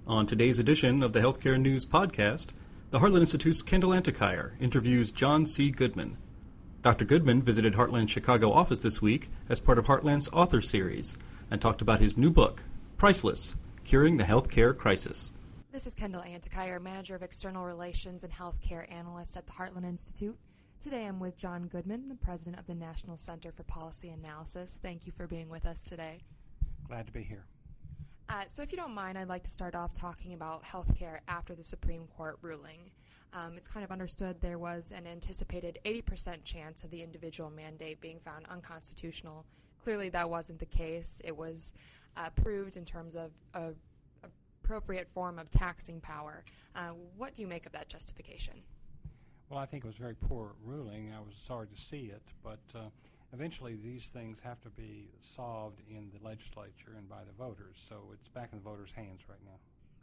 On today's edition of the Healthcare News Podcast, the Heartland Institute's Kendall Antikyr interviews John C. Goodman. Dr. Goodman visited Heartland's Chicago office this week as part of Heartland's author series and talked about his new book, Priceless: Curing the Healthcare Crisis. This is Kendall Antikyr, Manager of External Relations and Healthcare Analyst at the Heartland Institute. Today I'm with John Goodman, the President of the National Center for Policy Analysis. Thank you for being with us today. Glad to be here. So if you don't mind, I'd like to start off talking about healthcare after the Supreme Court ruling. It's kind of understood there was an anticipated 80% chance of the individual mandate being found unconstitutional. Clearly that wasn't the case. It was proved in terms of an appropriate form of taxing power. What do you make of that justification? Well, I think it was a very poor ruling. I was sorry to see it, but eventually these things have to be solved in the legislature and by the voters, so it's back in the voters' hands right now.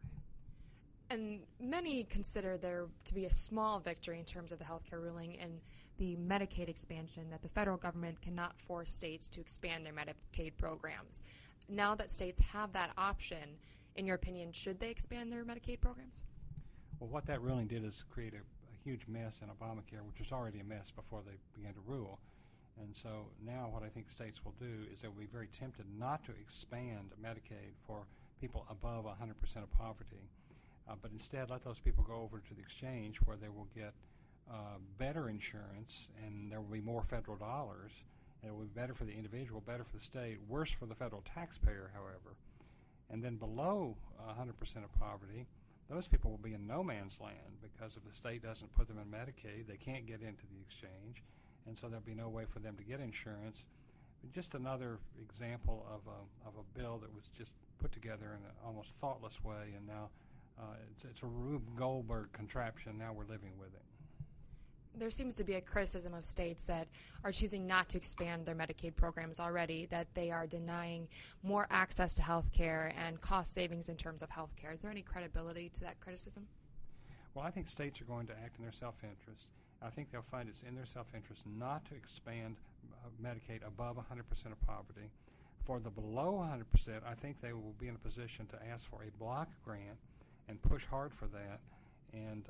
And many consider there to be a small victory in terms of the healthcare ruling and the Medicaid expansion, that the federal government cannot force states to expand their Medicaid programs. Now that states have that option, in your opinion, should they expand their Medicaid programs? Well, what that ruling did is create a huge mess in Obamacare, which was already a mess before they began to rule. And so now what I think states will do is they will be very tempted not to expand Medicaid for people above 100% of poverty, but instead let those people go over to the exchange where they will get better insurance and there will be more federal dollars. And it will be better for the individual, better for the state, worse for the federal taxpayer, however. And then below 100% of poverty, those people will be in no man's land because if the state doesn't put them in Medicaid, they can't get into the exchange. And so there'll be no way for them to get insurance. Just another example of a bill that was just put together in an almost thoughtless way, and now it's a Rube Goldberg contraption. Now we're living with it. There seems to be a criticism of states that are choosing not to expand their Medicaid programs already, that they are denying more access to health care and cost savings in terms of health care. Is there any credibility to that criticism? Well, I think states are going to act in their self-interest. I think they'll find it's in their self-interest not to expand Medicaid above 100% of poverty. For the below 100%, I think they will be in a position to ask for a block grant and push hard for that. And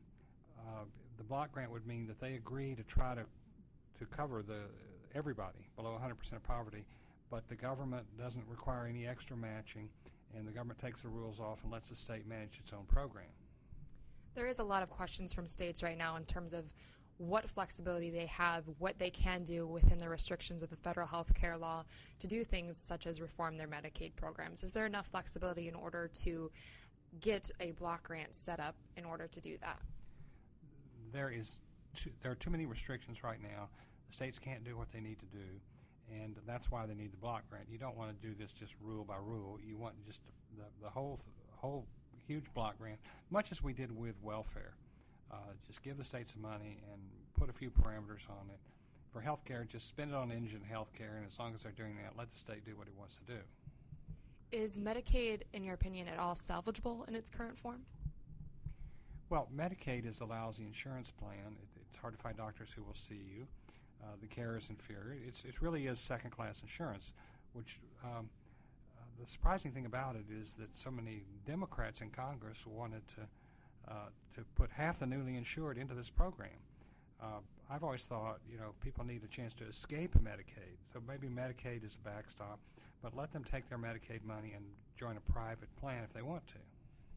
the block grant would mean that they agree to try to cover everybody below 100% of poverty, but the government doesn't require any extra matching, and the government takes the rules off and lets the state manage its own program. There is a lot of questions from states right now in terms of what flexibility they have, what they can do within the restrictions of the federal health care law to do things such as reform their Medicaid programs. Is there enough flexibility in order to get a block grant set up in order to do that? There are too many restrictions right now. The states can't do what they need to do, and that's why they need the block grant. You don't want to do this just rule by rule. You want just the whole huge block grant, much as we did with welfare. Just give the states some money and put a few parameters on it. For health care, just spend it on indigent health care, and as long as they're doing that, let the state do what it wants to do. Is Medicaid, in your opinion, at all salvageable in its current form? Well, Medicaid is a lousy insurance plan. It's hard to find doctors who will see you. The care is inferior. It really is second-class insurance, which the surprising thing about it is that so many Democrats in Congress wanted to put half the newly insured into this program. I've always thought, people need a chance to escape Medicaid. So maybe Medicaid is a backstop, but let them take their Medicaid money and join a private plan if they want to.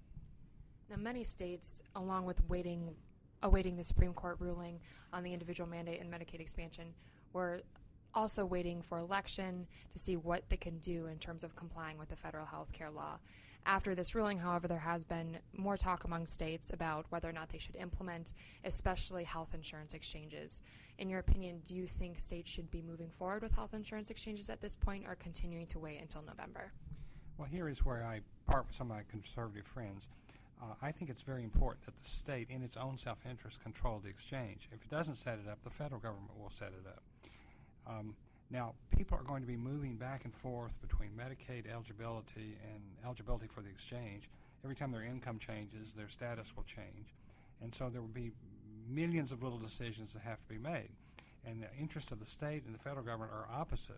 Now, many states, along with awaiting the Supreme Court ruling on the individual mandate and Medicaid expansion, were also waiting for election to see what they can do in terms of complying with the federal health care law. After this ruling, however, there has been more talk among states about whether or not they should implement, especially health insurance exchanges. In your opinion, do you think states should be moving forward with health insurance exchanges at this point or continuing to wait until November? Well, here is where I part with some of my conservative friends. I think it's very important that the state, in its own self-interest, control the exchange. If it doesn't set it up, the federal government will set it up. Now, people are going to be moving back and forth between Medicaid eligibility and eligibility for the exchange. Every time their income changes, their status will change. And so there will be millions of little decisions that have to be made. And the interests of the state and the federal government are opposite.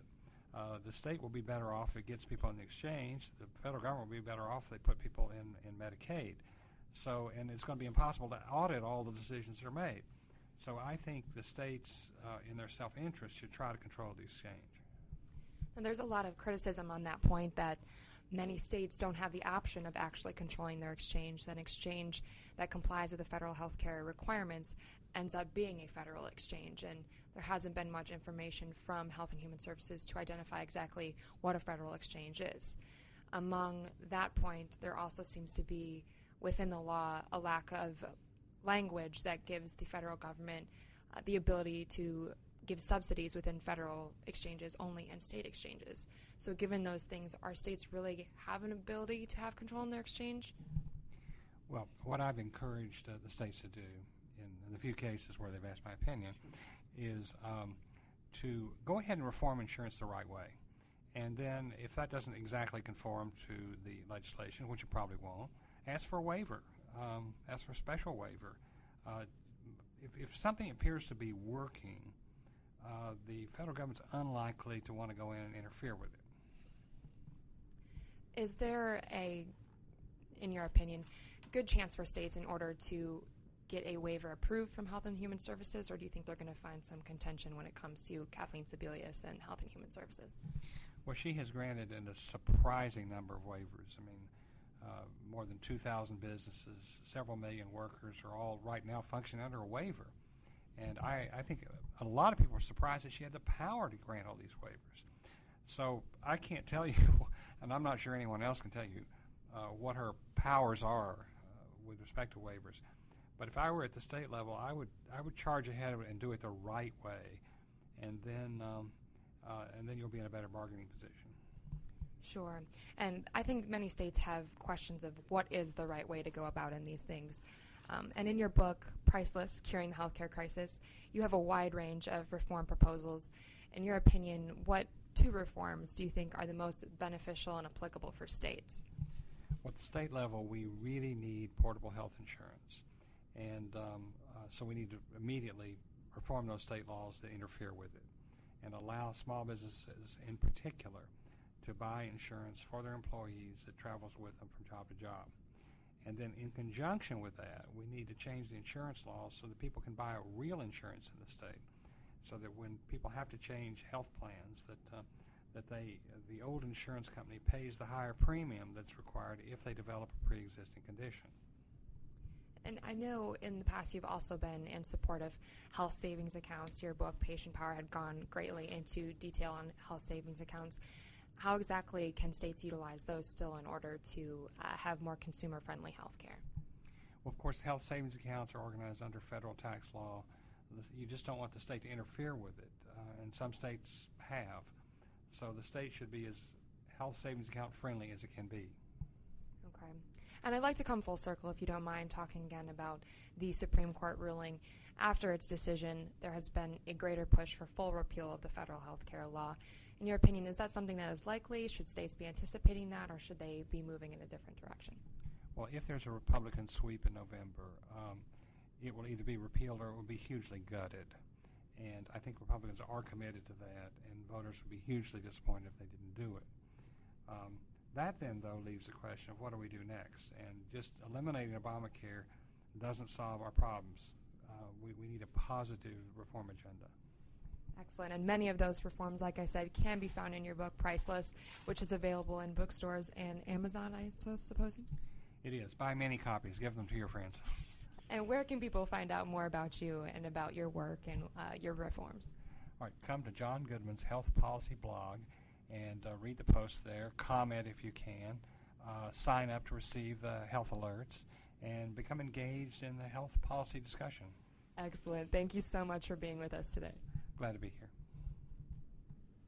The state will be better off if it gets people on the exchange. The federal government will be better off if they put people in Medicaid. So, and it's going to be impossible to audit all the decisions that are made. So I think the states, in their self-interest, should try to control the exchange. And there's a lot of criticism on that point that many states don't have the option of actually controlling their exchange. That an exchange that complies with the federal health care requirements ends up being a federal exchange, and there hasn't been much information from Health and Human Services to identify exactly what a federal exchange is. Among that point, there also seems to be within the law a lack of language that gives the federal government the ability to give subsidies within federal exchanges only and state exchanges. So given those things, are states really have an ability to have control in their exchange? Well, what I've encouraged the states to do in the few cases where they've asked my opinion is to go ahead and reform insurance the right way. And then if that doesn't exactly conform to the legislation, which it probably won't, ask for a waiver, ask for a special waiver. If something appears to be working, the federal government's unlikely to want to go in and interfere with it. Is there a, in your opinion, good chance for states in order to get a waiver approved from Health and Human Services, or do you think they're going to find some contention when it comes to Kathleen Sebelius and Health and Human Services? Well, she has granted a surprising number of waivers. I mean, more than 2,000 businesses, several million workers are all right now functioning under a waiver. And I think a lot of people are surprised that she had the power to grant all these waivers. So I can't tell you, and I'm not sure anyone else can tell you, what her powers are with respect to waivers. But if I were at the state level, I would charge ahead and do it the right way, and then you'll be in a better bargaining position. Sure. And I think many states have questions of what is the right way to go about in these things. And in your book, Priceless, Curing the Healthcare Crisis, you have a wide range of reform proposals. In your opinion, what two reforms do you think are the most beneficial and applicable for states? Well, at the state level, we really need portable health insurance. And so we need to immediately reform those state laws that interfere with it and allow small businesses in particular to buy insurance for their employees that travels with them from job to job. And then in conjunction with that, we need to change the insurance laws so that people can buy real insurance in the state, so that when people have to change health plans, that the old insurance company pays the higher premium that's required if they develop a pre-existing condition. And I know in the past you've also been in support of health savings accounts. Your book, Patient Power, had gone greatly into detail on health savings accounts. How exactly can states utilize those still in order to have more consumer-friendly health care? Well, of course, health savings accounts are organized under federal tax law. You just don't want the state to interfere with it, and some states have. So the state should be as health savings account friendly as it can be. Okay. And I'd like to come full circle, if you don't mind, talking again about the Supreme Court ruling. After its decision, there has been a greater push for full repeal of the federal health care law. In your opinion, is that something that is likely? Should states be anticipating that, or should they be moving in a different direction? Well, if there's a Republican sweep in November, it will either be repealed or it will be hugely gutted. And I think Republicans are committed to that, and voters would be hugely disappointed if they didn't do it. That then, though, leaves the question of what do we do next? And just eliminating Obamacare doesn't solve our problems. We need a positive reform agenda. Excellent. And many of those reforms, like I said, can be found in your book, Priceless, which is available in bookstores and Amazon, I suppose? It is. Buy many copies. Give them to your friends. And where can people find out more about you and about your work and your reforms? All right. Come to John Goodman's Health Policy blog and read the posts there. Comment if you can. Sign up to receive the health alerts and become engaged in the health policy discussion. Excellent. Thank you so much for being with us today. Glad to be here.